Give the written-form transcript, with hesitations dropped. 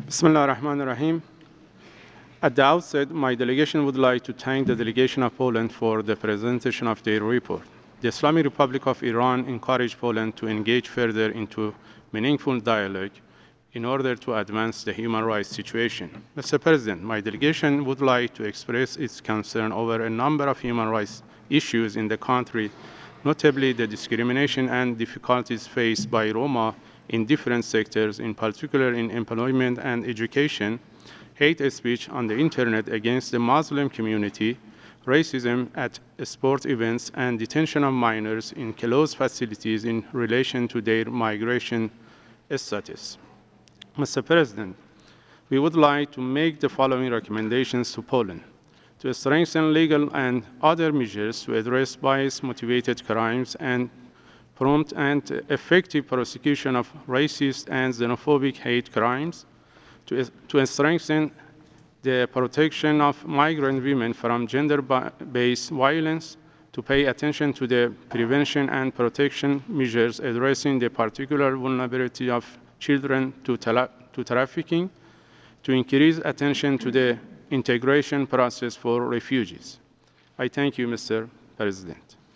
Bismillah ar-Rahman ar-Rahim. At the outset, my delegation would like to thank the delegation of Poland for the presentation of their report. The Islamic Republic of Iran encouraged Poland to engage further into meaningful dialogue in order to advance the human rights situation. Mr. President, my delegation would like to express its concern over a number of human rights issues in the country, notably the discrimination and difficulties faced by Roma in different sectors, in particular in employment and education, hate speech on the internet against the Muslim community, racism at sport events, and detention of minors in closed facilities in relation to their migration status. Mr. President, we would like to make the following recommendations to Poland: to strengthen legal and other measures to address bias-motivated crimes and prompt and effective prosecution of racist and xenophobic hate crimes, to strengthen the protection of migrant women from gender-based violence, to pay attention to the prevention and protection measures addressing the particular vulnerability of children to trafficking, to increase attention to the integration process for refugees. I thank you, Mr. President.